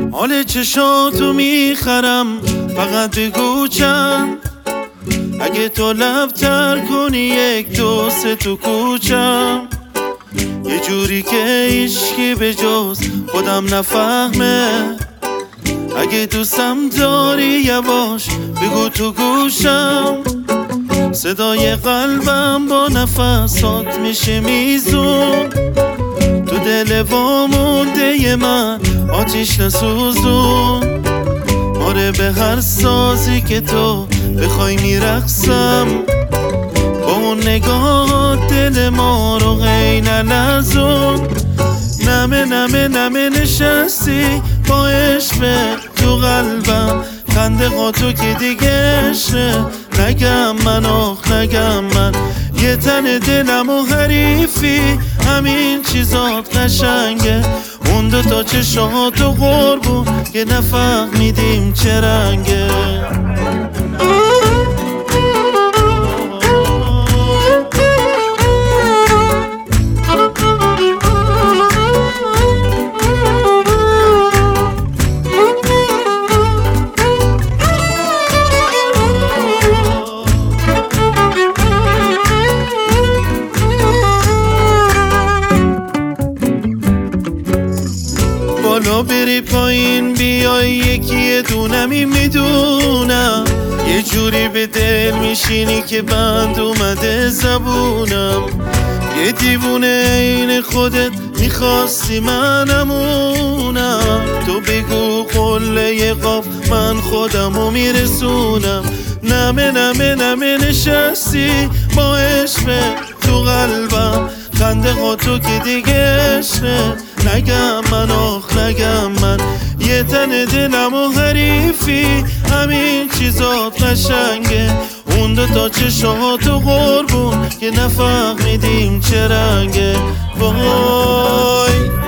حال چشاتو میخرم، فقط بگو چند. اگه تو لب تر کنی یک دو سه تو کوچم، یه جوری که هیچکی به جز خودم نفهمه. اگه دوستم داری یواش بگو تو گوشم، صدای قلبم با نفسات میشه میزون. تو دل وامونده من آتیش نسوزون. آره به هر سازی که تو بخوای میرقصم، با اون نگاه دل ما رو غین نلزون. نمه نمه نمه نشستی با عشق تو قلبم، خنده تو که دیگه عشقه. نگم من آخ نگم من، یه تن دلم و حریفی، همین چیزات قشنگه. اون دو تا چشات و قربون که نفهمیدیم چه رنگه. بالا بری پایین بیای یکی دونمی میدونم، یه جوری به دل میشینی که بند اومده زبونم. یه دیوونه این خودت میخواستی منمونم، تو بگو قله قاف من خودمو میرسونم. نمه نمه نمه نشستی با عشق تو قلبم، خنده تو که دیگه عشقه. نگم من آخ نگم من، یه تن دلم و حریفی، همین چیزات قشنگه. اون دو تا چشات و قربون که نفهمیدیم چه رنگه. وای